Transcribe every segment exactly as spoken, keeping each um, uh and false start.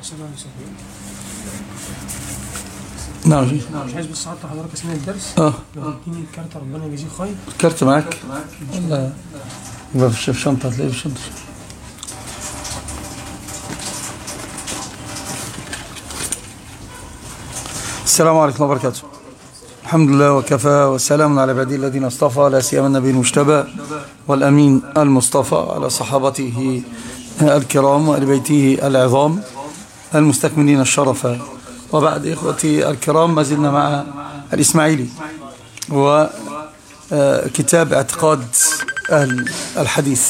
نعم مش عايز بس اعطي حضرتك اسماء الدرس. اه لو تديني الكارت ربنا يجزيك خير. الكارت معاك ولا يبقى في الشنطه؟ هتلاقيه في الشنطه. السلام عليكم ورحمه الله وبركاته. الحمد لله وكفى والسلام على عباده الذين اصطفى، لا سيما النبي المجتبى والامين المصطفى على صحابته الكرام وآل بيته العظام المستكملين الشرف. وبعد إخوتي الكرام، ما زلنا مع الإسماعيلي وكتاب اعتقاد أهل الحديث.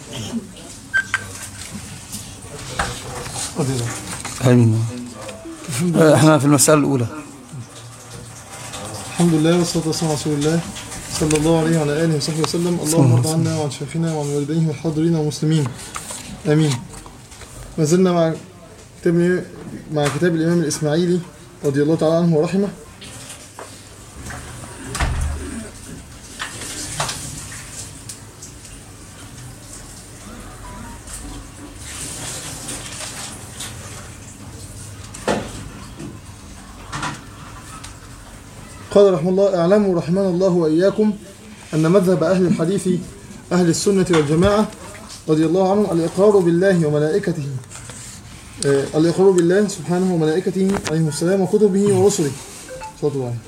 آمين. احنا في المسألة الأولى. الحمد لله والصلاة والسلام على رسول الله صلى الله عليه وعلى آله وصحبه وسلم. اللهم ارض عنا وعن شيخنا وعن والديه والحاضرين والمسلمين آمين. ما زلنا مع كتاب مع كتاب الإمام الإسماعيلي رضي الله تعالى عنه ورحمه. قال رحمه الله: اعلموا رحمنا الله وإياكم أن مذهب أهل الحديث أهل السنة والجماعة رضي الله عنهم الإقرار بالله وملائكته آه الإقرار بالله سبحانه وملائكته عليه السلام وكتبه ورسله صلى الله عليه.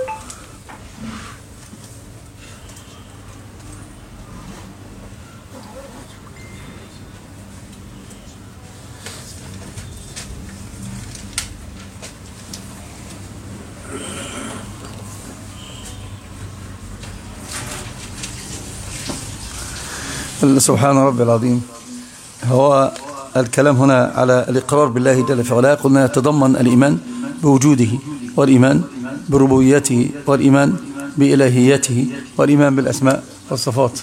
سبحان ربي العظيم. هو الكلام هنا على الإقرار بالله جل في علاه. قلنا يتضمن الإيمان بوجوده والإيمان بربوبيته والإيمان بإلهيته والإيمان بالأسماء والصفات.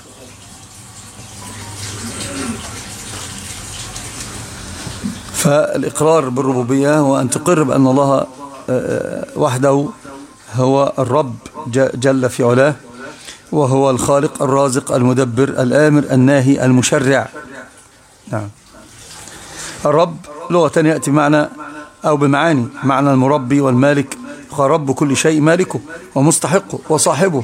فالإقرار بالربوبية هو أن تقر بأن الله وحده هو الرب جل في علاه، وهو الخالق الرازق المدبر الآمر الناهي المشرع. نعم. الرب لغة يأتي بمعنى أو بمعاني معنى المربي والمالك، رب كل شيء مالكه ومستحقه وصاحبه.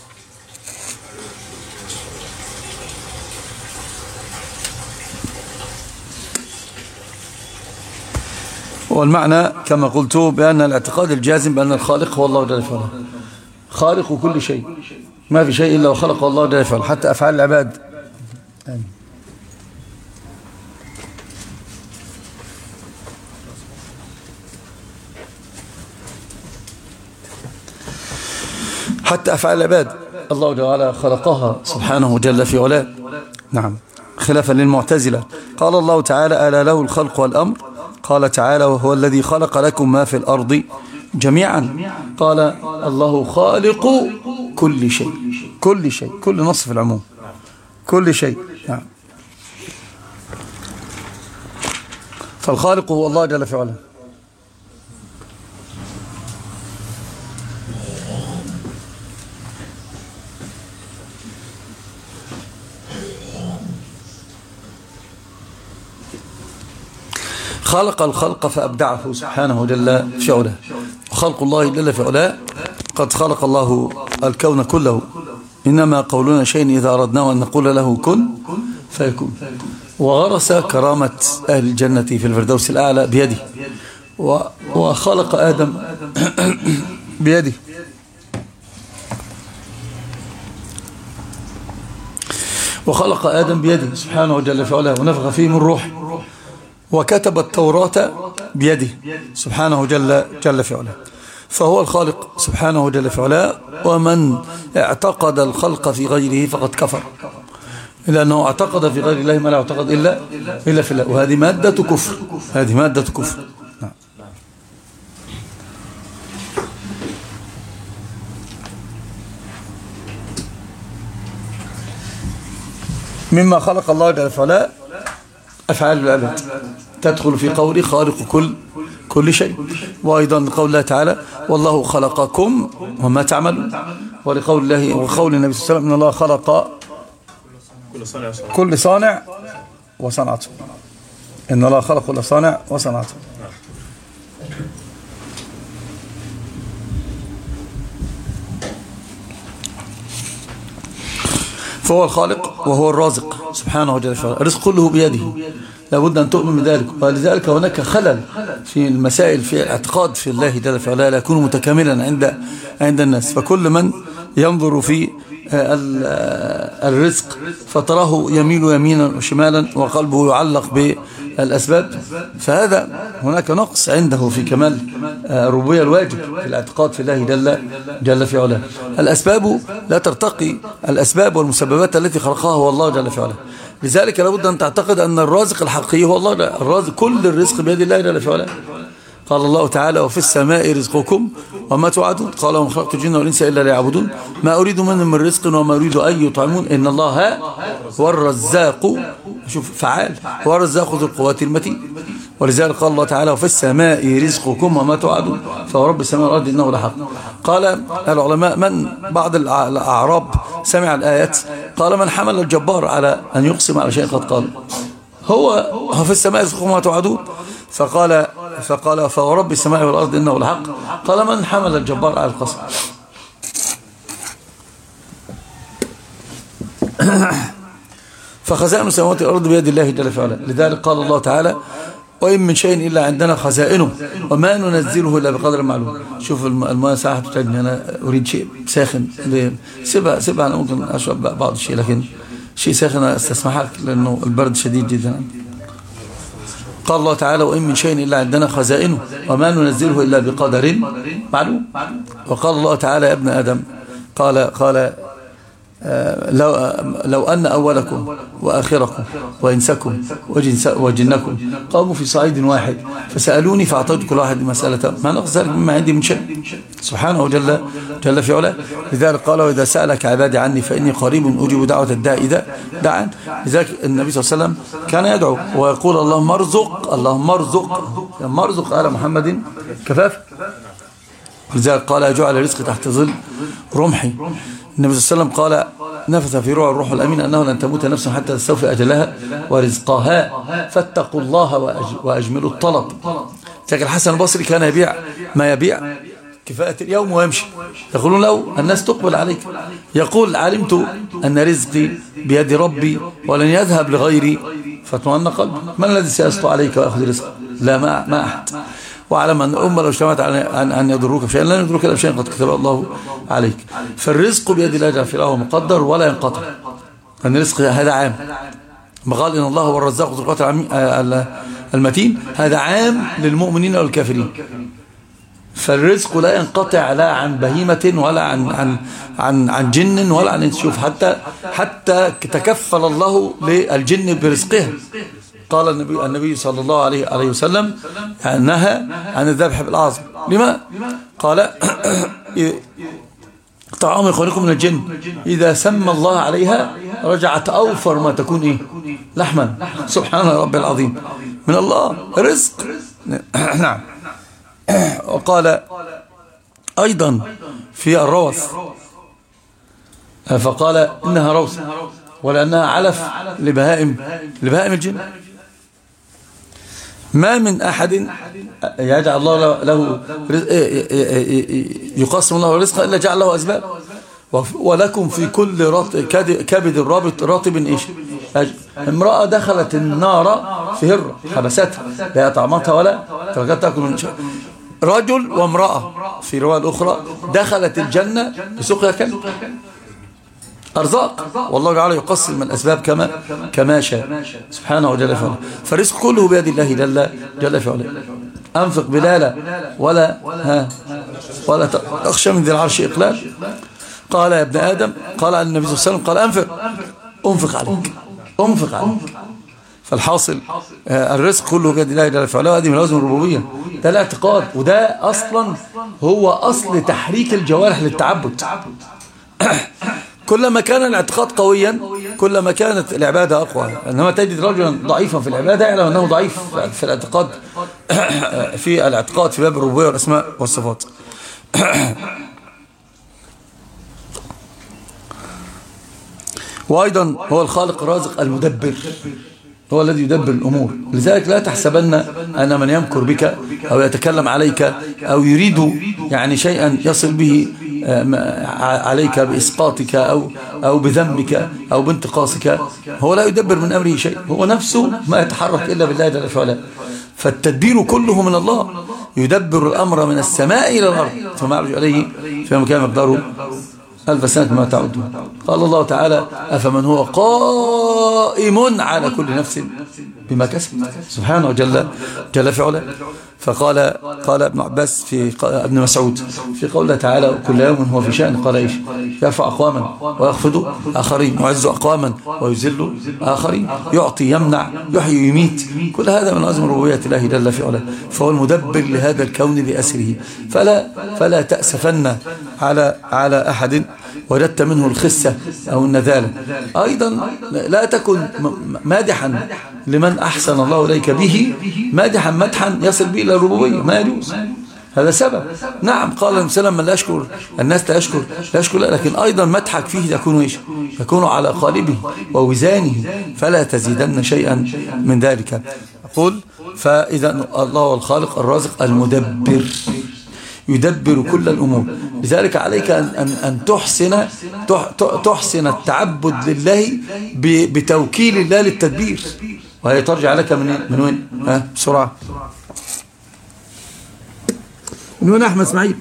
والمعنى كما قلت بأن الاعتقاد الجازم بأن الخالق هو الله جل وعلا، خالق كل شيء، ما في شيء إلا وخلق الله جل وعلا، حتى أفعال العباد. آمين. حتى أفعال العباد الله جل وعلا خلقها سبحانه جل في علاه. نعم. خلافا للمعتزلة. قال الله تعالى: ألا له الخلق والأمر. قال تعالى: وهو الذي خلق لكم ما في الأرض جميعا. قال: الله خالق كل شيء. كل شيء، كل نص في العموم، كل شيء. نعم. فالخالق هو الله جل في علاه. خلق الخلق فأبدعه سبحانه جل في علاه. وخلق الله جل في علاه قد خلق الله الكون كله. إنما قولنا شيء إذا أردناه أن نقول له كن فيكون. وغرس كرامة أهل الجنة في الفردوس الأعلى بيده، وخلق آدم بيده، وخلق آدم بيده سبحانه جل في علاه، ونفخ فيه من روح، وكتب التوراة بيده سبحانه جل جل في علاه. فهو الخالق سبحانه جل في علاه. ومن اعتقد الخلق في غيره فقد كفر، لأنه اعتقد في غير الله ما لا اعتقد إلا إلا في الله، وهذه مادة كفر. هذه مادة كفر. نعم. مما خلق الله جل في علاه أفعال العباد تدخل في قول خالق كل كل شيء. وأيضا قول الله تعالى: والله خلقكم وما تعملون. ولقول الله وقول النبي صلى الله عليه وسلم: إن الله خلق كل صانع وصنعته. إن الله خلق كل صانع وصنعته. فهو الخالق وهو الرازق سبحانه وتعالى. الرزق كله بيده، لابد أن تؤمن بذلك. ولذلك هناك خلل في المسائل في الاعتقاد في الله جل في علاه لا يكون متكاملا عند عند الناس. فكل من ينظر في الرزق فتراه يميل يمينا وشمالا وقلبه يعلق بالأسباب، فهذا هناك نقص عنده في كمال الربوبية الواجب في الاعتقاد في الله جل, جل في علاه. الأسباب لا ترتقي، الأسباب والمسببات التي خلقها هو الله جل في علاه. لذلك لابد أن تعتقد أن الرازق الحقيقي هو الله. الرازق كل الرزق بيد الله جل في علاه. قال الله تعالى: وفي السماء رزقكم وما توعدون. قال: وما خلقت الجن والإنس إلا ليعبدون ما أريد منهم من رزق وما أريد أن يطعمون إن الله هو الرزاق، شوف فعال، هو الرزاق ذو القوة المتين. ولذلك قال الله تعالى: وفي السماء رزقكم وما توعدون فهو رب السماء والأرض إنه لحق. قال العلماء: من بعض الأعراب سمع الآيات قال: من حمل الجبار على أن يقسم على شيء قد قال هو هو في السماء رزقكم وما توعدون؟ فقال فقال فهو رب السماء والأرض إنه لحق. قال: من حمل الجبار على القسم؟ فخزائن السماوات والأرض بيد الله جل في علاه. لذلك قال الله تعالى: وإن من شيء إلا عندنا خزائنه وما ننزله إلا بقدر معلوم. شوف الماء ساعة تجدني أنا أريد شيء ساخن، سيبها سيبها أنا ممكن أشرب بعض الشيء، لكن شيء ساخن استسمحك لأنه البرد شديد جدا. قال الله تعالى: وإن من شيء إلا عندنا خزائنه وما ننزله إلا بقدر معلوم. وقال الله تعالى: يا ابن آدم، قال قال لو, لو أن أولكم وآخركم وإنسكم وجنكم قاموا في صعيد واحد فسألوني فأعطيت كل واحد مسألة ما نقص ذلك مما عندي من شيء سبحانه جل, جل في علاه. لذلك قال: وإذا سألك عبادي عني فإني قريب أجيب دعوة الداعي إذا دعان. لذلك النبي صلى الله عليه وسلم كان يدعو ويقول: اللهم ارزق اللهم ارزق لما ارزق آل محمد كفاف. لذلك قال: جعل رزقي تحت ظل رمحي. النبي صلى الله عليه وسلم قال: نفث في روع الروح الأمين أنه لن تموت نفس حتى تستوفي أجلها ورزقها فاتقوا الله وأجملوا الطلب. لكن الحسن البصري كان يبيع ما يبيع كفاءة اليوم ويمشي. يقولون له: الناس تقبل عليك. يقول: علمت أن رزقي بيد ربي ولن يذهب لغيري فاطمئن قلبي. من الذي سيسطو عليك ويأخذ رزقك؟ لا، ما, ما أحد. واعلم أن الأمة لو اجتمعت على أن يضروك بشيء لن يضروك إلا بشيء قد كتبه الله عليك. فالرزق بيد الله جل في علاه مقدر ولا ينقطع. أن الرزق هذا عام، قال: إن الله هو الرزاق ذو القوة المتين، هذا عام للمؤمنين والكافرين. فالرزق لا ينقطع لا عن بهيمة ولا عن عن عن عن جن ولا عن انس. شوف حتى حتى تكفل الله للجن برزقها. قال النبي النبي صلى الله عليه عليه وسلم: نهى عن الذبح بالأعظم. لما؟ قال: طعام إخوانكم من الجن إذا سمى الله عليها رجعت أوفر ما تكون إيه؟ لحما. سبحان رب العظيم، من الله رزق. نعم. وقال أيضا في الروث فقال: إنها روث ولأنها علف لبهائم لبهائم الجن. ما من أحد يجعل الله له يقسم الله رزقه إلا جعل له أسباب. ولكم في كل كبد الرابط راتب إيش؟ امرأة دخلت النار في هرة حبستها لا طعمتها ولا تركتها تأكل من شيء. رجل وامرأة في رواية أخرى دخلت الجنة بسقيا كلب. أرزاق، والله تعالى يقسم الأسباب كما كما شاء سبحانه وجل في علاه. فالرزق كله بيد الله جل جل في علاه. أنفق بلالا ولا ها ولا تخشى من ذي العرش إقلال. قال: يا ابن آدم، قال عن النبي صلى الله عليه وسلم، قال: أنفق أنفق عليك أنفق عليك. فالحاصل الرزق كله بيد الله جل في علاه. هذه من لوازم الربوبية، ده الاعتقاد، وده أصلا هو أصل تحريك الجوارح للتعبد. كلما كان الاعتقاد قويا كلما كانت العبادة أقوى. إنما تجد رجلا ضعيفا في العبادة يعلم أنه ضعيف في الاعتقاد في الاعتقاد في باب الربوبية والأسماء والصفات. وأيضا هو الخالق الرازق المدبر، هو الذي يدبر الأمور. لذلك لا تحسبن أن من يمكر بك أو يتكلم عليك أو يريد يعني شيئا يصل به عليك بإسقاطك أو, أو بذنبك أو بانتقاصك، هو لا يدبر من أمره شيء، هو نفسه ما يتحرك إلا بالله جل وعلا. فالتدبير كله من الله، يدبر الأمر من السماء إلى الأرض ثم يعرج عليه فيما كان مقداره ألف سنة ما تعدون. قال الله تعالى: أفمن هو قائم على كل نفس بما كسب، سبحانه جل جل في علاه. فقال قال ابن عباس في ابن مسعود في قوله تعالى: كل يوم هو في شأن، قال إيش؟ يرفع أقواما ويخفض آخرين، يعز أقواما ويذل آخرين، يعطي يمنع، يحيي يميت، كل هذا من عظم ربوبية الله جل في علاه. فهو المدبر لهذا الكون بأسره. فلا فلا تأسفن على على أحد وجدت منه الخسة أو النذالة. أيضا لا تكن مادحا لمن أحسن الله إليك به، مادحا مدحا يصل به إلى الربوبية، ما يجوز، هذا سبب. نعم قال النبي صلى الله عليه وسلم: من لا يشكر الناس لا يشكر لا يشكر لا. لكن أيضا مدحك فيه يكون إيش؟ يكون على قالبه ووزانه، فلا تزيدن شيئا من ذلك. أقول: فإذا الله هو الخالق الرازق المدبر، يدبر كل الأمور. لذلك عليك أن, أن, أن تحسن تحسن التعبد لله بتوكيل الله للتدبير، وهي ترجع لك من من وين؟ ها بسرعة، من وين أحمد إسماعيل؟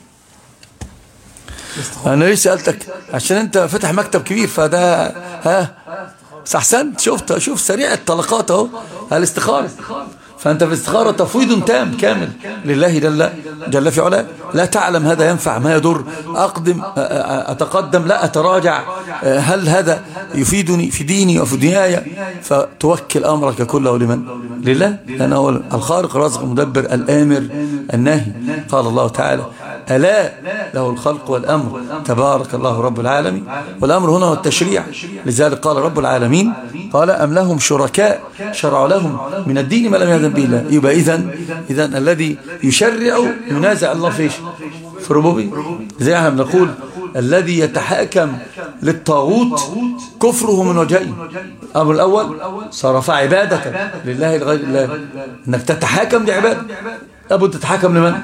أنا ليش سألتك؟ عشان أنت فتح مكتب كبير، فده ها أحسنت. شفت شوف سريع الطلقات أهو، الاستخارة. فأنت في الاستخارة تفويض تام كامل لله جل جل في علاه. لا تعلم هذا ينفع ما يضر، أقدم أتقدم لا أتراجع، هل هذا يفيدني في ديني وفي دنياي؟ فتوكل أمرك كله لمن؟ لله، لأنه هو الخالق الرازق المدبر الآمر الناهي. قال الله تعالى: ألا له الخلق والأمر تبارك الله رب العالمين. والأمر هنا هو التشريع. لذلك قال رب العالمين: قال: أم لهم شركاء شرعوا لهم من الدين ما لم يأذن به الله. يبقى إذن إذن الذي يشرع ينازع الله فيش في ربوبية. زي احنا بنقول: الذي يتحاكم للطاغوت كفره من وجهين. الأمر الأول: صرف عبادة لله لغير الله، انك تتحاكم لعبادة. أبو تتحاكم لمن؟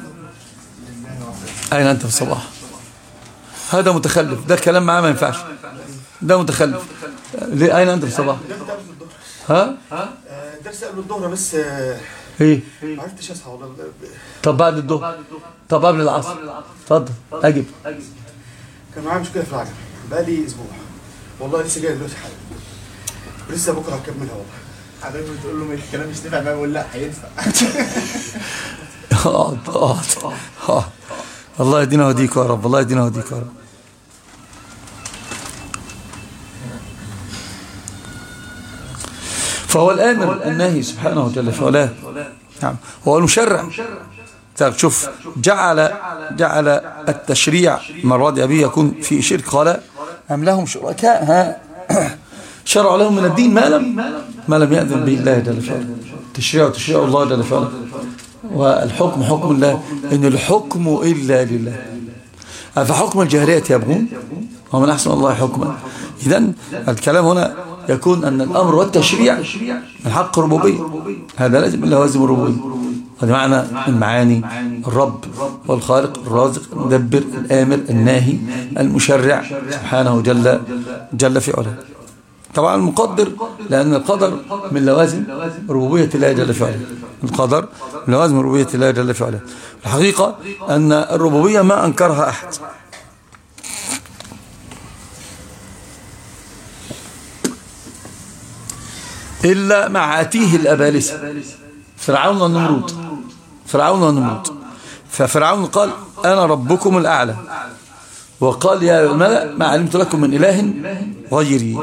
أين أنت في الصباح؟ هذا متخلف، ده الكلام معاه ما ينفعش، ده متخلف. أين أنت في الصباح؟ ها؟ درس قبل الظهر بس ايه ما عرفتش اصحى والله. طب بعد الظهر؟ طب قبل العصر؟ اتفضل اجب. كان معايا مشكله في العجل بقالي اسبوع والله، لسه جاي دلوقتي حالا، ولسه بكره هكملها والله. حضرتك بتقول له الكلام مش نافع بقى، بقول لا هينفع. اقعد اقعد. الله يهدينا ويهديك يا رب، الله يهدينا ويهديك يا رب. فهو الآمر الناهي سبحانه جل في علاه. نعم، هو المشرع. شوف، جعل جعل التشريع مرة دي أبيه يكون في شرك. قال: أم لهم شركاء ها شرعوا لهم من الدين ما لم ما لم يأذن به الله جل في علاه. تشريع تشريع الله جل في علاه، والحكم حكم الله، إن الحكم إلا لله. أفحكم الجاهلية يبغون ومن أحسن الله حكما. إذن الكلام هنا يكون أن الأمر والتشريع من حق الربوبية، هذا لازم لوازم الربوبية. هذا معنى المعاني: الرب والخالق الرازق المدبر الآمر الناهي المشرع سبحانه جل جل في علاه. طبعا المقدر، لأن القدر من لوازم ربوبية الله جل في علاه. القدر من لوازم ربوبية الله جل في علاه. الحقيقة أن الربوبية ما أنكرها أحد، إلا مع أتيه الأبالسة فرعون والنمرود. فرعون والنمرود ففرعون قال: أنا ربكم الأعلى، وقال: يا الملأ ما علمت لكم من إله غيري.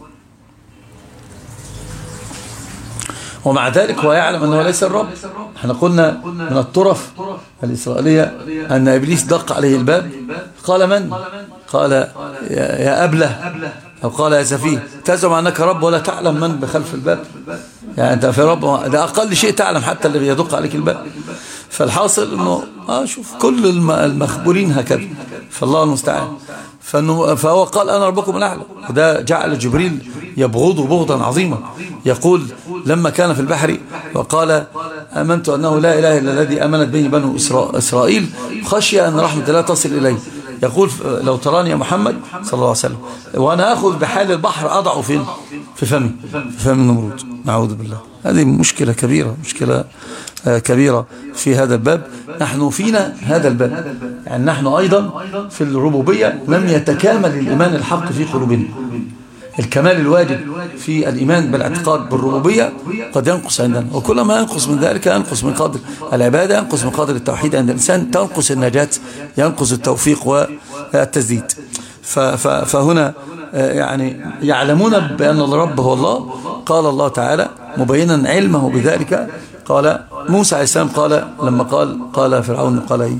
ومع ذلك هو يعلم أنه ليس الرب. احنا قلنا من الطرف الإسرائيلية أن إبليس دق عليه الباب، قال: من؟ قال: يا أبله، أو قال: يا سفيه، تزعم أنك رب ولا تعلم من بخلف الباب. يعني أنت في رب، ده أقل شيء تعلم حتى اللي يدق عليك الباب. فالحاصل أنه آه شوف كل المخبولين هكذا، فالله المستعان. فهو قال: أنا ربكم الأعلى. وده جعل جبريل يبغضه بغضا عظيما. يقول لما كان في البحر وقال: آمنت أنه لا إله إلا الذي آمنت به بنو إسرائيل، خشي أن رحمة الله تصل إليه، يقول لو تراني يا محمد صلى الله عليه وسلم وأنا أخذ بحال البحر أضعه فين في فمي في فم النمرود. نعوذ بالله. هذه مشكلة كبيرة، مشكلة كبيرة في هذا الباب. نحن فينا هذا الباب، يعني نحن أيضا في الربوبية لم يتكامل الإيمان الحق في قلوبنا. الكمال الواجب في الإيمان بالاعتقاد بالربوبية قد ينقص عندنا، وكلما ينقص من ذلك ينقص من قدر العبادة، ينقص من قدر التوحيد عند الإنسان، تنقص النجاة، ينقص التوفيق والتسديد. فهنا يعني يعلمون بأن الرب هو الله. قال الله تعالى مبينا علمه بذلك، قال موسى عليه السلام قال لما قال قال فرعون قال إيه؟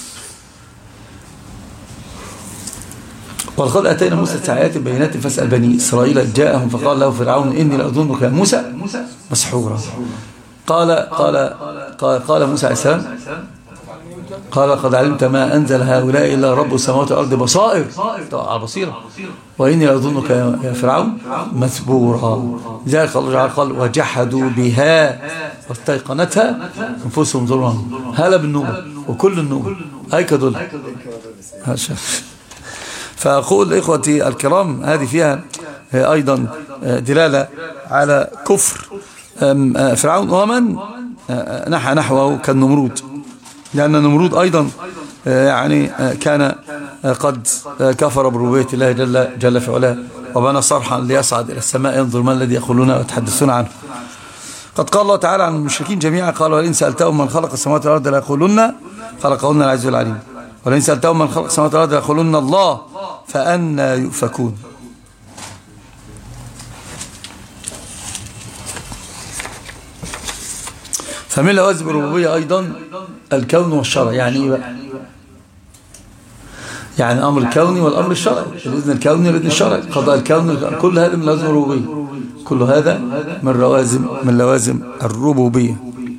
ولقد أتينا موسى تسع آيات بينات فاسأل بني إسرائيل جاءهم فقال له فرعون إني لأظنك يا موسى مسحورا. قال قال قال, قال موسى عليه السلام قال قد علمت ما أنزل هؤلاء إلا رب السماوات والأرض بصائر على بصيرة وإني لأظنك يا فرعون مثبورا. لذلك الله قال وجحدوا بها واستيقنتها أنفسهم ظلما. هلا بالنوبة وكل النوبة هيك دول. فأقول إخوتي الكرام هذه فيها أيضا دلالة على كفر فرعون ومن نحى نحوه كالنمرود، لأن النمرود أيضا يعني كان قد كفر بربوبية الله جل, جل في علاه وبنى صرحا ليصعد إلى السماء ينظر ما الذي يقولون ويتحدثون عنه. قد قال الله تعالى عن المشركين جميعا قال ولئن سألتهم من خلق السماوات والأرض ليقولن خلقهن العزيز العليم ولئن سألتهم من خلق السماوات والأرض ليقولن الله فأنى يؤفكون. فمن لوازم الربوبية أيضا الكون والشرع. يعني إيه بقى؟ يعني الأمر الكوني والأمر الشرعي، الإذن الكوني والإذن الشرعي، قضاء الكون، كل هذا من لوازم الربوبية، كل هذا من لوازم من لوازم الربوبية.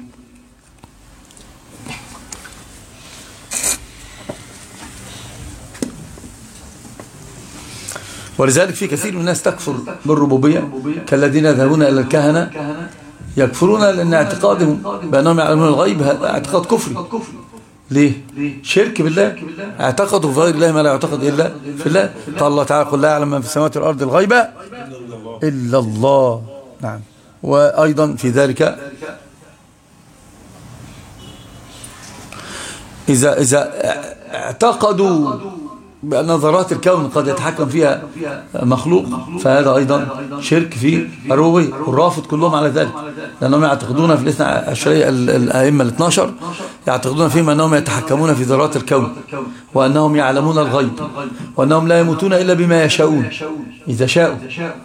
ولذلك في كثير من الناس تكفر بالربوبية كالذين يذهبون إلى الكهنة يكفرون لأن اعتقادهم بأنهم يعلمون الغيب اعتقاد كفري. ليه؟ شرك بالله، اعتقدوا في غير الله ما لا يعتقد إلا في الله. قال الله تعالى قل لا يعلم من في السماوات والأرض الغيب إلا الله. نعم. وأيضا في ذلك إذا إذا اعتقدوا بأن نظرات الكون قد يتحكم فيها مخلوق فهذا أيضا شرك في الربوبية. والرافض كلهم على ذلك لأنهم يعتقدون في الاثنى عشرية الأئمة الاثنى عشر يعتقدون فيهم أنهم يتحكمون في ذرات الكون وأنهم يعلمون الغيب وأنهم لا يموتون إلا بما يشاءون إذا شاءوا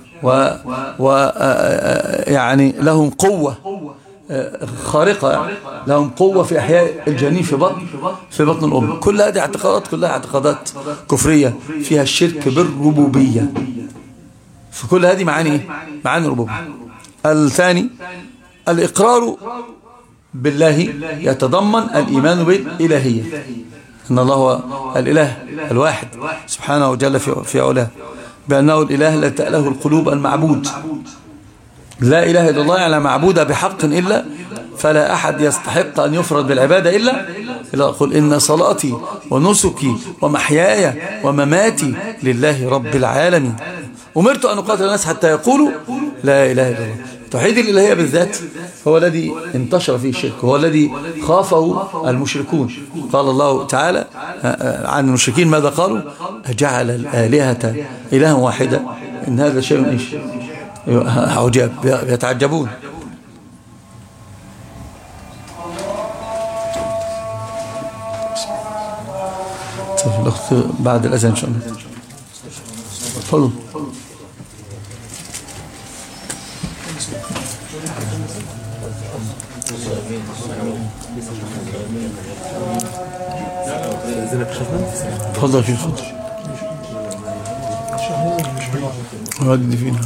ويعني لهم قوة خارقة، لهم قوة في إحياء الجنين في بطن في بطن الأم. كل هذه اعتقادات كلها اعتقادات كفرية فيها الشرك بالربوبية. فكل هذه معاني إيه؟ معاني الربوبية. الثاني الإقرار بالله يتضمن الإيمان بالإلهية، إن الله هو الإله الواحد سبحانه وجل في علاه، بأنه الإله لا تأله القلوب المعبود. لا إله إلا الله يعني معبود بحق إلا فلا أحد يستحق أن يفرد بالعبادة إلا إلا قل إن صلاتي ونسكي ومحياي ومماتي لله رب العالمين أمرت أن أقاتل الناس حتى يقولوا لا إله إلا الله. توحيد الإلهية بالذات هو الذي انتشر فيه الشرك، هو الذي خافه المشركون. قال الله تعالى عن المشركين ماذا قالوا؟ أجعل الآلهة إلها واحدة إن هذا شيء إيش عجاب، يتعجبون. الأخت بعد الأذان إن شاء الله. تفضل. تفضل شيخ تفضل. ودي فينا.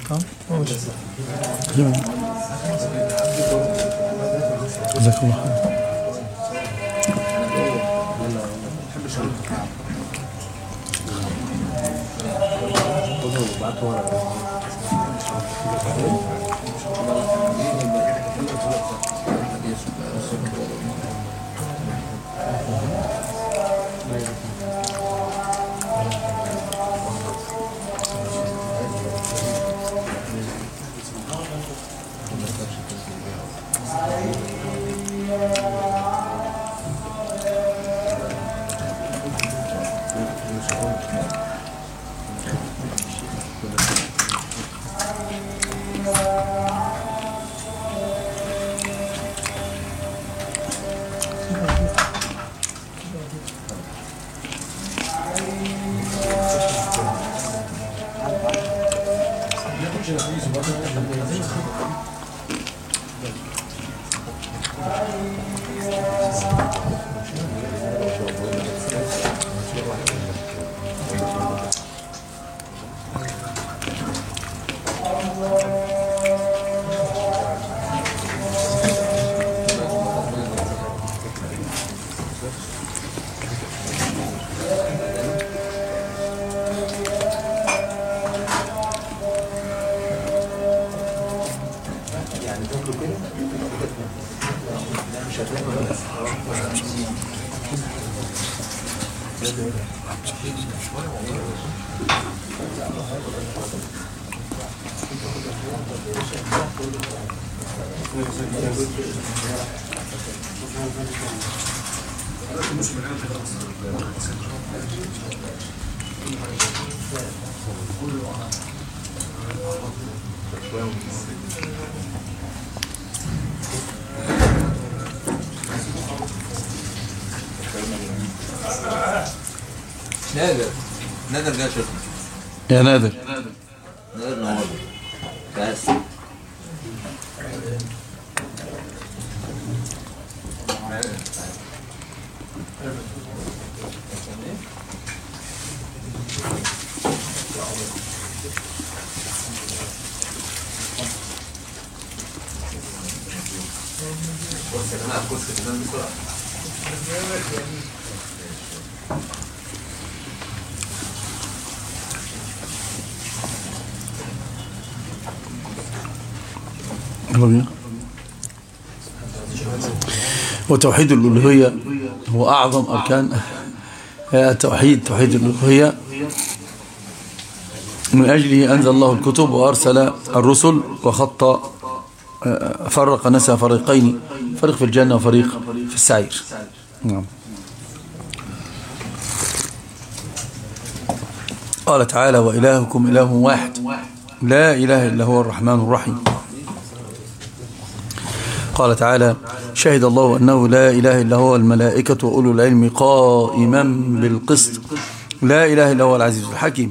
جزاك الله خير. نادر نادر جاي شكرا يا نادر نادر نور بس وتوحيد الألوهية هو أعظم أركان التوحيد، توحيد الألوهية. من أجله أنزل الله الكتب وأرسل الرسل وخط فرق الناس فريقين، فريق في الجنة وفريق في السعير. نعم. قال تعالى: وإلهكم إله واحد لا إله إلا هو الرحمن الرحيم. قال تعالى: شهد الله أنه لا إله إلا هو الملائكة وأولو العلم قائما بالقسط لا إله إلا هو العزيز الحكيم.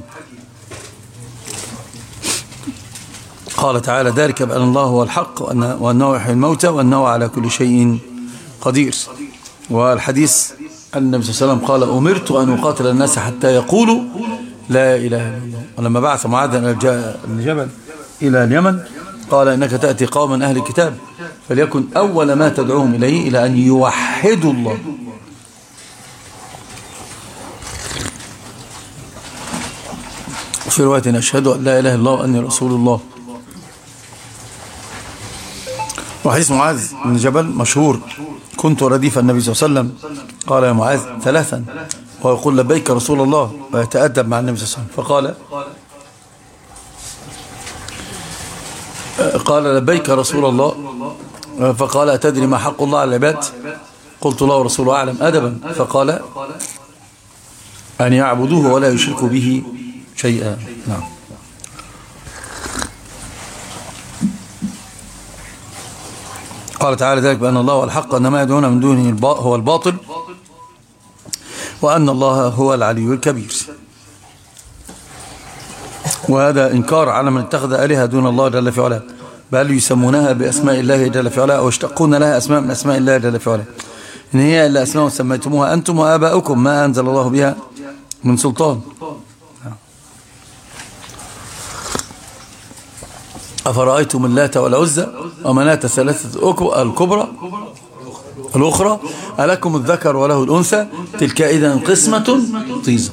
قال تعالى: ذلك بأن الله هو الحق وأنه يحيي الموتى وأنه على كل شيء قدير. والحديث النبي صلى الله عليه وسلم قال: أمرت أن أقاتل الناس حتى يقولوا لا إله إلا الله. ولما بعث معاذ بن جبل إلى اليمن قال: إنك تأتي قوما أهل الكتاب فليكن أول ما تدعوهم إليه إلى أن يوحدوا الله. في رواية: أشهد أن لا إله إلا الله وأني رسول الله. وحديث معاذ بن جبل مشهور: كنت رديف النبي صلى الله عليه وسلم قال: يا معاذ ثلاثا، ويقول: لبيك رسول الله، ويتأدب مع النبي صلى الله عليه وسلم. فقال قال لبيك رسول الله، فقال: أتدري ما حق الله على العباد؟ قلت: الله ورسوله أعلم. أدبا. فقال: أن يعبدوه ولا يشركوا به شيئا. نعم. قال تعالى: ذلك بأن الله هو الحق وأن ما يدعون من دونه هو الباطل وأن الله هو العلي الكبير. وهذا إنكار على من اتخذ آلهة دون الله جل في علاه، بل يسمونها بأسماء الله جل في علاه أو يشتقون لها أسماء من أسماء الله جل في علاه، إن هي إلا أسماء سميتموها أنتم وآباؤكم ما أنزل الله بها من سلطان. أفرأيتم اللات والعزى ومناة الثلاثة الكبرى الأخرى ألكم الذكر وله الأنثى تلك إذن قسمة ضيزى.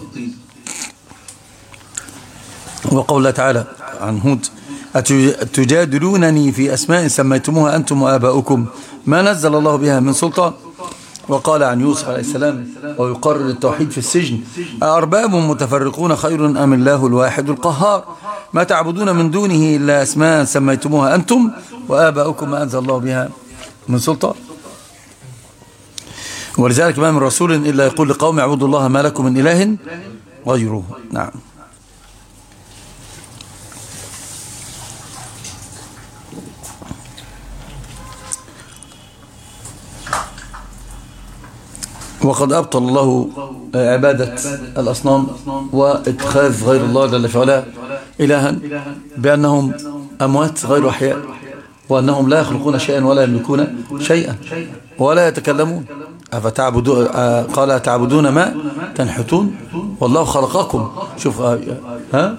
وقول الله تعالى عن هود: أتجادلونني في أسماء سميتموها أنتم وآباؤكم ما نزل الله بها من سلطان. وقال عن يوسف عليه السلام ويقرر التوحيد في السجن: أأرباب متفرقون خير أم الله الواحد القهار ما تعبدون من دونه إلا أسماء سميتموها أنتم وآباؤكم ما أنزل الله بها من سلطان. ولذلك ما من رسول إلا يقول لقوم: اعبدوا الله ما لكم من إله غيره. نعم. وقد أبطل الله عبادة الأصنام واتخاذ غير الله جل في علاه إلها بأنهم أموات غير أحياء، وأنهم لا يخلقون شيئا ولا يملكون شيئا ولا يتكلمون. أفتعبدون قال تعبدون ما تنحتون والله خلقكم. شوف ها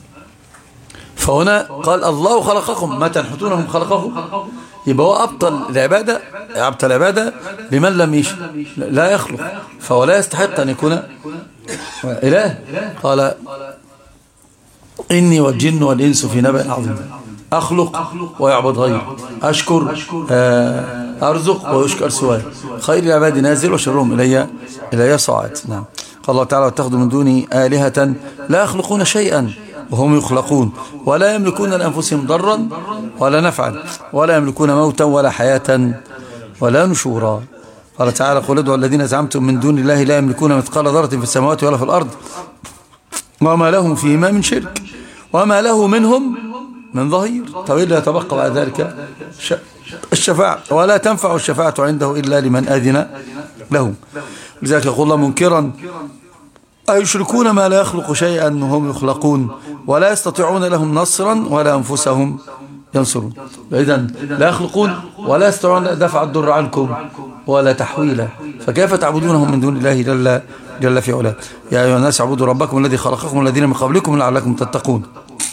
فهنا قال الله خلقكم ما تنحتونهم خلقهم، يبقى هو أبطل العبادة أبطل العبادة لمن لم يش لا يخلق، فهو لا يستحق أن يكون إله. قال إني والجن والإنس في نبأ عظيم، أخلق ويعبد غيري، أشكر أرزق ويشكر سواي، خير العباد نازل وشرهم إلي إلي صاعد. نعم. قال الله تعالى واتخذوا من دوني آلهة لا يخلقون شيئا وهم يخلقون ولا يملكون لأنفسهم ضرا ولا نفعا ولا يملكون موتا ولا حياة ولا نشورا. قال تعالى قل ادعوا الذين زعمتم من دون الله لا يملكون مثقال ذرة في السماوات ولا في الأرض وما لهم فيهما من شرك وما له منهم من ظهير. طب إلا يتبقى بعد ذلك الشفاعة ولا تنفع الشفاعة عنده إلا لمن آذن لهم. لذلك يقول الله منكرا أيشركون ما لا يخلق شيئا وهم يخلقون ولا يستطيعون لهم نصرا ولا أنفسهم ينصرون. إذن لا يخلقون ولا يستطيعون دفع الضر عنكم ولا تحويلا، فكيف تعبدونهم من دون الله جل, جل في علاه. يا أيها الناس اعبدوا ربكم الذي خلقكم والذين من قبلكم لعلكم تتقون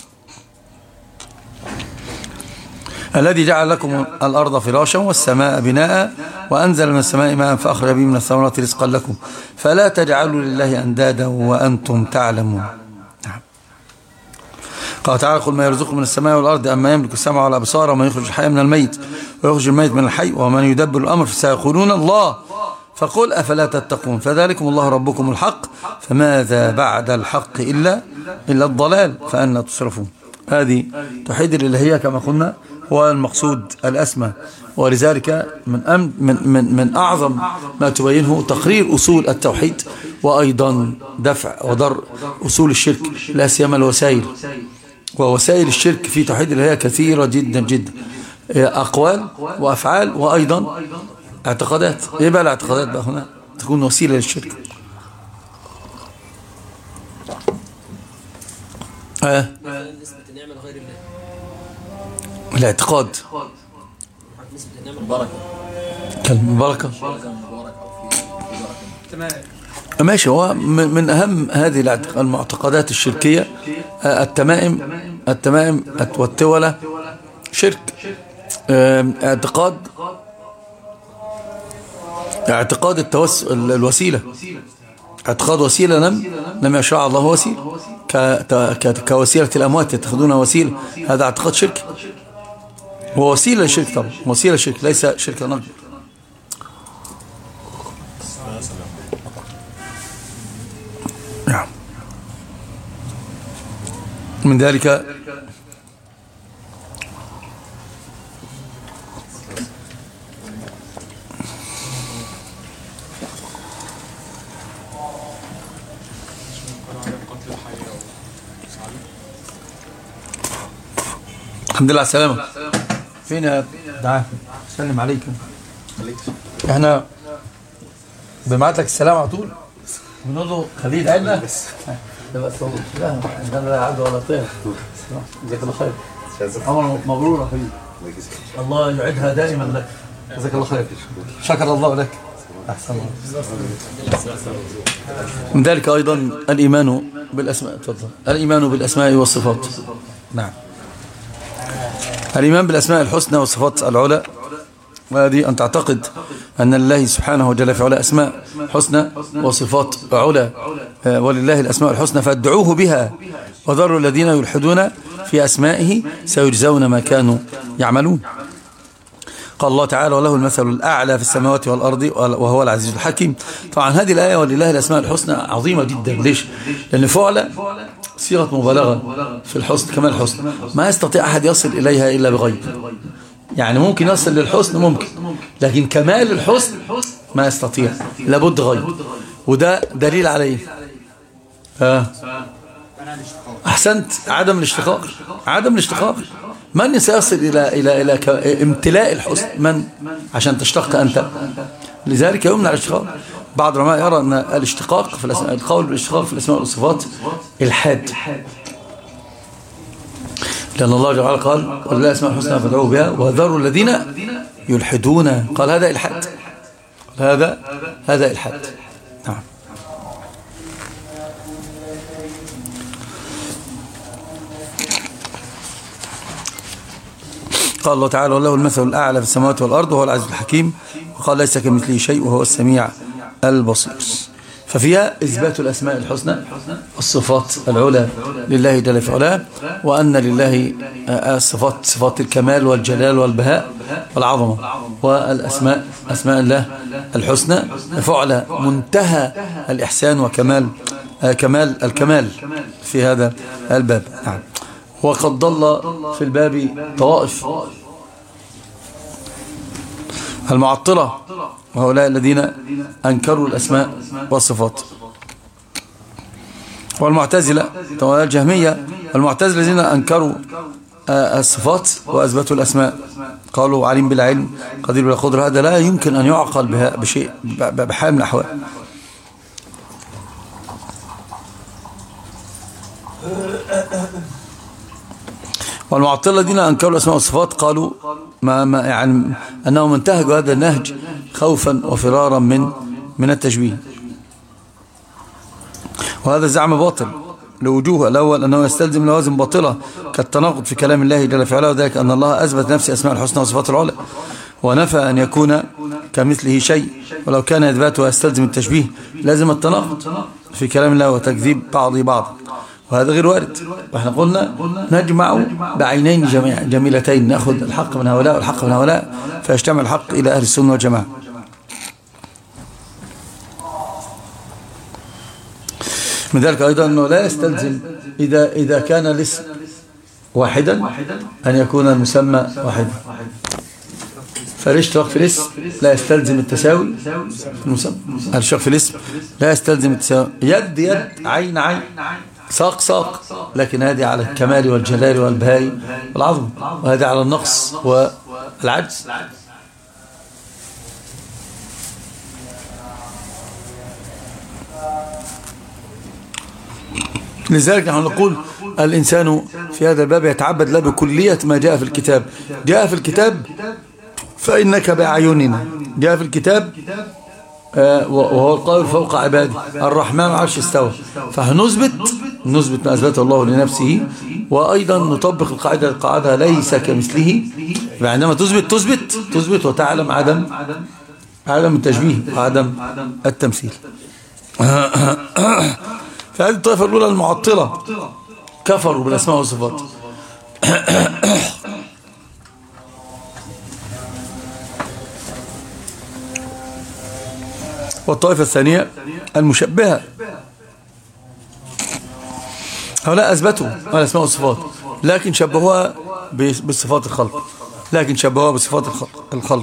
الذي جعل لكم الأرض فراشا والسماء بناء وأنزل من السماء ماء فأخرج به من الثمرات رزقا لكم فلا تجعلوا لله أندادا وأنتم تعلمون. نعم. قال تعالى قل ما يرزقكم من السماء والأرض أما يملك السمع والأبصار ومن يخرج الحي من الميت ويخرج الميت من الحي ومن يدبر الأمر فسيقولون الله فقل أفلا تتقون فذلكم الله ربكم الحق فماذا بعد الحق إلا إلا الضلال فأنا تصرفون. هذه توحيد الإلهية كما قلنا هو المقصود الأسمى، ولذلك من, أم من, من, من أعظم ما تبينه تقرير أصول التوحيد وأيضا دفع وضر أصول الشرك لا سيما الوسائل. ووسائل الشرك في توحيد الإلهية كثيرة جدا جدا، أقوال وأفعال وأيضا اعتقادات. إيه بقى الاعتقادات بقى هنا تكون وسيلة للشرك؟ آه. الاعتقاد كالمباركة ماشي، هو من أهم هذه المعتقدات الشركية التمائم التمائم والتولة شرك. اعتقاد اعتقاد التوسل الوسيلة، اعتقاد وسيلة لم لم يشرع الله وسيلة كوسيلة الأموات يتخذونها وسيلة، هذا اعتقاد شرك، هو وسيلة للشرك طبعا، وسيلة شرك ليس شرك نقد. نعم. من ذلك الحمد لله على السلامة. فين يا دعاء؟ سلم عليكم. احنا بنبعت لك السلام على طول بنقول له خليه يدعي لنا بس. لا بس والله لا انا لا عبد ولا طير. جزاك الله خير. عمر مبرور يا حبيبي. الله يعيدها دائما لك. جزاك الله خير. شكر الله لك. احسن الله. من ذلك ايضا الايمان بالاسماء. تفضل. الايمان بالاسماء والصفات. نعم. الإيمان بالأسماء الحسنى والصفات العلى، وهذه أن تعتقد أن الله سبحانه وجل في علا أسماء حسنى وصفات علا، ولله الأسماء الحسنى فادعوه بها وذروا الذين يلحدون في أسمائه سيجزون ما كانوا يعملون. قال الله تعالى وله المثل الأعلى في السماوات والأرض وهو العزيز الحكيم. طبعا هذه الآية ولله الأسماء الحسنى عظيمة جدا. ليش؟ لأن فعلا صيغة مبالغة في الحسن كمال الحسن، ما يستطيع أحد يصل إليها إلا بغيب. يعني ممكن يصل للحسن ممكن، لكن كمال الحسن ما يستطيع، لابد غيب. وده دليل عليه آه. أحسنت. عدم الاشتقاق عدم الاشتقاق من سيصل إلى إلى إلى امتلاء الحسن؟ من عشان تشتق أنت؟ لذلك يمنع الاشتقاق. بعض العلماء يرى أن الاشتقاق في الأسماء، القول بالاشتقاق في الأسماء والصفات الحاد، لأن الله جل وعلا قال ولله أسماء الحسنى فادعوه بها وذروا الذين يلحدون، قال هذا إلحاد، هذا هذا إلحاد. نعم. قال الله تعالى وله المثل الأعلى في السماوات والأرض وهو العزيز الحكيم، وقال ليس كمثله شيء وهو السميع البصير. ففيها إثبات الأسماء الحسنى الصفات العلى لله جل في علاه، وأن لله الصفات صفات الكمال والجلال والبهاء والعظمة، والأسماء أسماء الله الحسنى فعل منتهى الإحسان وكمال كمال الكمال في هذا الباب. نعم. وقد ضل في الباب طوائف المعطلة، وهؤلاء الذين أنكروا الأسماء والصفات، والمعتزلة والجهمية. المعتزلة الذين أنكروا الصفات وأثبتوا الأسماء، قالوا عليم بالعلم قدير بالقدرة، هذا لا يمكن أن يعقل بها بشيء بحال من الأحوال. والمعطلة الذين أنكروا الأسماء والصفات قالوا ما ما يعني أنهم انتهجوا هذا النهج خوفا وفرارا من من التشبيه، وهذا زعم باطل لوجوه. الأول أنه يستلزم لوازم باطلة كالتناقض في كلام الله جل في علاه، وذلك أن الله أثبت نفسه أسماء الحسنى وصفات العلى، ونفى أن يكون كمثله شيء، ولو كان إثباته يستلزم التشبيه لازم التناقض في كلام الله وتكذيب بعض بعض، وهذا غير وارد. واحنا قلنا نجمع بعينين جميلتين، نأخذ الحق من هؤلاء والحق من هؤلاء، فيجتمع الحق إلى أهل السنة والجماعة. من ذلك أيضا أنه لا يستلزم إذا, إذا كان الاسم واحدا أن يكون المسمى واحدا، فالاشتراك في الاسم لا يستلزم التساوي في المسمى، الاشتراك في الاسم لا يستلزم التساوي. يد يد، عين عين، ساق ساق، لكن هذه على الكمال والجلال والبهاء والعظم، وهذه على النقص والعجز. لذلك نحن نقول الإنسان في هذا الباب يتعبد له بكلية ما جاء في الكتاب. جاء في الكتاب فإنك بأعيننا، جاء في الكتاب وهو القاهر فوق عباده الرحمن عرش استوى، فهنثبت نثبت ما أثبته الله لنفسه، وأيضا نطبق القاعدة القاعدة ليس كمثله. عندما تثبت تثبت تثبت وتعلم عدم عدم التشبيه وعدم التمثيل. فهذه الطائفة الأولى المعطلة كفروا بالأسماء والصفات. والطائفة الثانية المشبهة، هؤلاء أثبتوا الأسماء والصفات لكن شبهوها بصفات الخلق، لكن شبهوها بصفات الخلق, الخلق.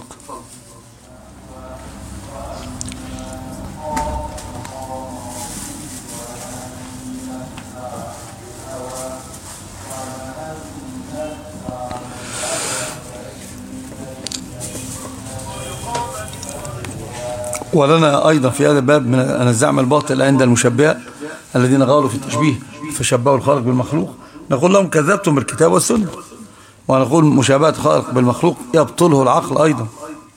ولنا أيضا في هذا الباب من الزعم الباطل عند المشبهة الذين غالوا في التشبيه فشبهوا الخالق بالمخلوق، نقول لهم كذبتم بالكتاب والسنة، ونقول مشابهة الخالق بالمخلوق يبطله العقل أيضا.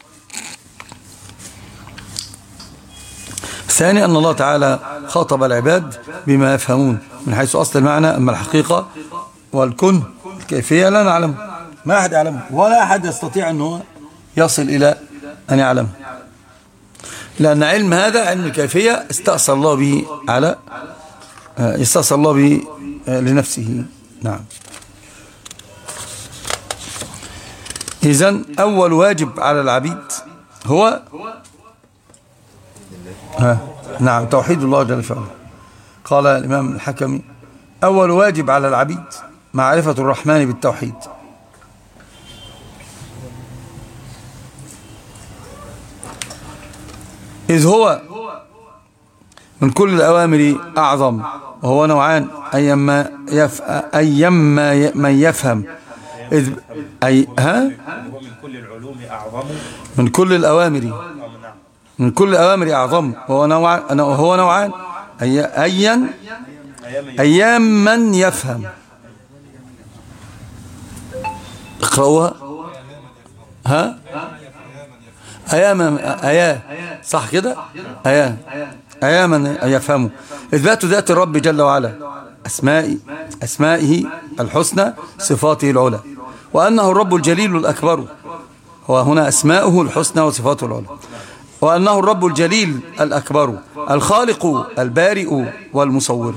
ثاني أن الله تعالى خاطب العباد بما يفهمون من حيث أصل المعنى، أما الحقيقة والكن الكيفية لا نعلم، ما أحد يعلمه ولا أحد يستطيع أنه يصل إلى أن يعلمه، لأن علم هذا علم الكيفية استأثر الله به على استأثر الله به لنفسه. نعم. إذن أول واجب على العبيد هو ها نعم توحيد الله جل وعلا. قال الإمام الحكمي أول واجب على العبيد معرفة الرحمن بالتوحيد، إذ هو من كل الأوامر أعظم، وهو نوعان، أيما يف... أيما من يفهم إذ أي ها من كل العلوم أعظم، من كل الأوامر من كل الأوامر أعظم وهو نوعان وهو نوعان أيا أيام من يفهم. اقرأوها. ها أيام أيام صح كده. أيام أيام من يفهموا. إثبات ذات الرب جل وعلا، أسماء أسمائه الحسنى، صفاته العلى، وأنه الرب الجليل الأكبر. وهنا أسماؤه الحسنى وصفاته العلى، وأنه الرب الجليل الأكبر الخالق البارئ والمصور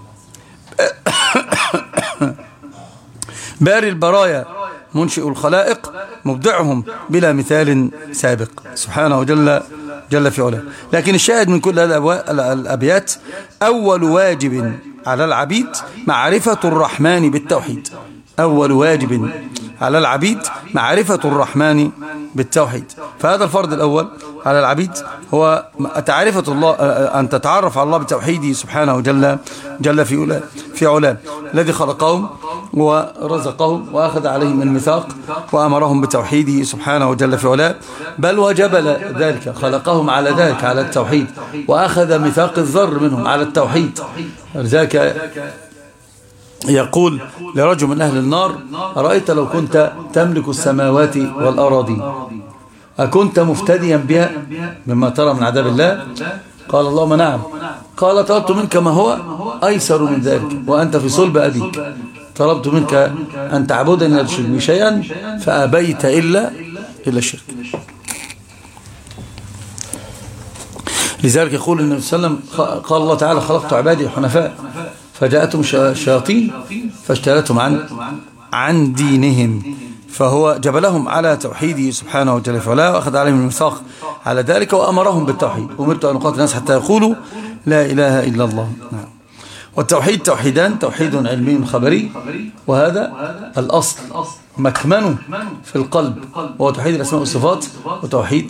باري البرايا منشئ الخلائق مبدعهم بلا مثال سابق سبحانه جل جل في علاه. لكن الشاهد من كل الأبيات أول واجب على العبيد معرفة الرحمن بالتوحيد. أول واجب على العبيد معرفة الرحمن بالتوحيد. فهذا الفرض الأول على العبيد هو تعرفة الله، أن تتعرف على الله بتوحيده سبحانه جل جل في علاه في علاه الذي خلقهم ورزقهم وأخذ عليهم الميثاق وأمرهم بتوحيده سبحانه جل في علاه، بل وجبل ذلك، خلقهم على ذلك، على التوحيد، وأخذ ميثاق الذر منهم على التوحيد. ولذلك يقول لرجل من أهل النار: أرأيت لو كنت تملك السماوات والأراضي أكنت مفتديا بها مما ترى من عذاب الله؟ قال اللهم نعم. قال: طلبت منك ما هو أيسر من ذلك وأنت في صلب أبيك، طلبت منك أن تعبدني لا تشرك بي شيئا فأبيت إلا إلا الشرك. لذلك يقول النبي صلى الله عليه وسلم: قال الله تعالى: خلقت عبادي حنفاء فجاءتهم الشياطين فاشترتهم عن عن دينهم. فهو جبلهم على توحيده سبحانه وتعالى فعلا، وأخذ عليهم الميثاق على ذلك وأمرهم بالتوحيد. أمرت أن أقاتل الناس حتى يقولوا لا إله إلا الله. نعم. والتوحيد توحيدان: توحيد علمي خبري، وهذا الأصل مكمنه في القلب، وهو توحيد الأسماء والصفات، وتوحيد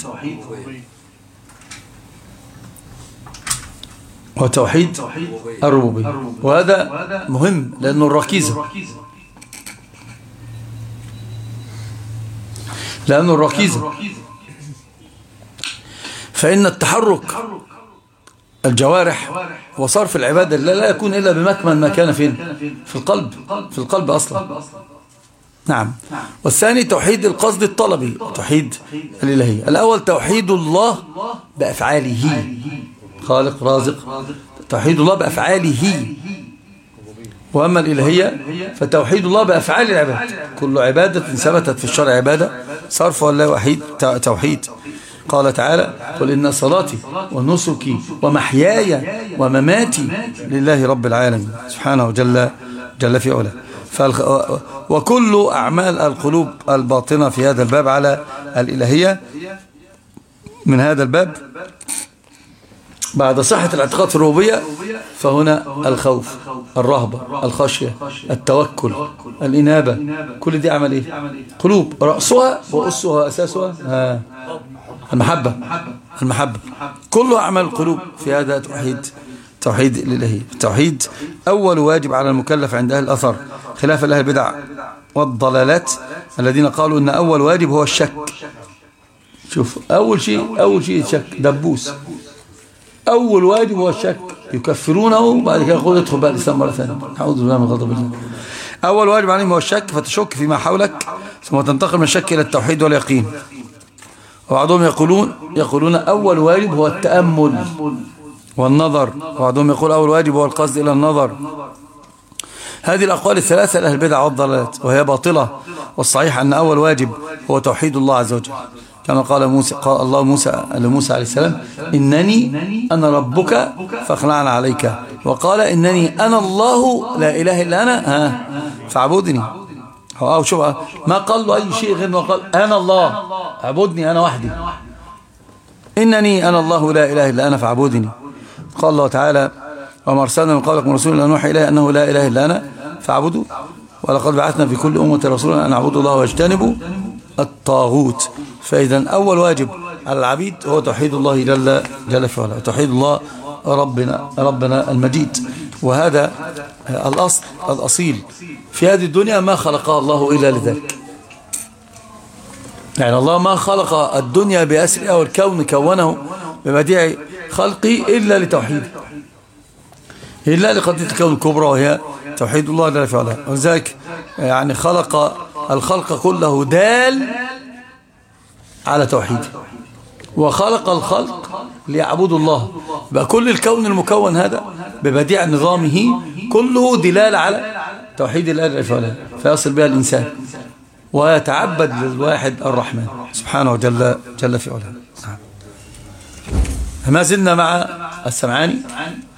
وتوحيد الربوبية. وهذا مهم لأنه الركيزة لأنه الركيزة فإن التحرك الجوارح وصرف العبادة لا يكون إلا بمكمن ما كان فين؟ في القلب في القلب أصلا. نعم. والثاني توحيد القصد الطلبي، توحيد الإلهية. الأول توحيد الله بأفعاله، خالق رازق، توحيد الله بأفعاله. وأما الإلهية فتوحيد الله بأفعال العباد. كل عبادة ثبتت في الشرع عبادة، صرف الله وحيد توحيد. قال تعالى: قل إن صلاتي ونسكي ومحياي ومماتي لله رب العالمين سبحانه جل جل في علاه. وكل أعمال القلوب الباطنة في هذا الباب على الإلهية من هذا الباب بعد صحة الاعتقاد في الربوبية فهنا الخوف، الرهبة، الخشية، التوكل، الإنابة، كل دي عمل إيه؟ قلوب رأسها وأسها أساسها ها المحبة المحبة كله أعمال القلوب في هذا توحيد توحيد الإلهي. التوحيد أول واجب على المكلف عند أهل الأثر، خلاف أهل البدع والضلالات الذين قالوا إن أول واجب هو الشك. شوف، أول شيء أول شيء الشك، دبوس. أول واجب هو الشك، يكفرونه بعد كده يقول ادخل بقى الإسلام مرة ثانية، أعوذ بالله من غضب الله. أول واجب عليهم هو الشك، فتشك فيما حولك ثم تنتقل من الشك إلى التوحيد واليقين. وبعضهم يقولون يقولون أول واجب هو التأمل والنظر، وبعضهم يقول أول واجب هو القصد إلى النظر. هذه الأقوال الثلاثة لأهل البدع والضلالات وهي باطلة، والصحيح أن أول واجب هو توحيد الله عز وجل، كما قال موسى قال الله موسى لموسى عليه السلام: إنني أنا ربك فاخلعنا عليك، وقال: إنني أنا الله لا إله إلا أنا ها فاعبدني. أو شوف، ما قال له أي شيء غير ما قال أنا الله، اعبدني أنا وحدي. إنني أنا الله لا إله إلا أنا فاعبدني. قال الله تعالى: وما أرسلنا من قبلك من رسول إلا نوحي إليه أنه لا إله إلا أنا فاعبدوا، ولقد بعثنا في كل أمة رسولا أن اعبدوا الله واجتنبوا الطاغوت. فإذا أول واجب على العبيد هو توحيد الله جل جل في علاه، توحيد الله ربنا ربنا المجيد. وهذا الأصل الأصيل في هذه الدنيا، ما خلقها الله إلا لذلك. يعني الله ما خلق الدنيا بأسرها والكون كونه ببديع خلقي إلا لتوحيده، إلا لقضية الكون الكبرى وهي توحيد الله جل في علاه. وذلك يعني خلق الخلق كله دال على توحيده، وخلق الخلق ليعبدوا الله. بقى كل الكون المكون هذا ببديع نظامه كله دلالة على توحيد الله جل في علاه، فيصل بها الإنسان ويتعبد للواحد الرحمن سبحانه جل, جل في علاه. ما زلنا مع السمعاني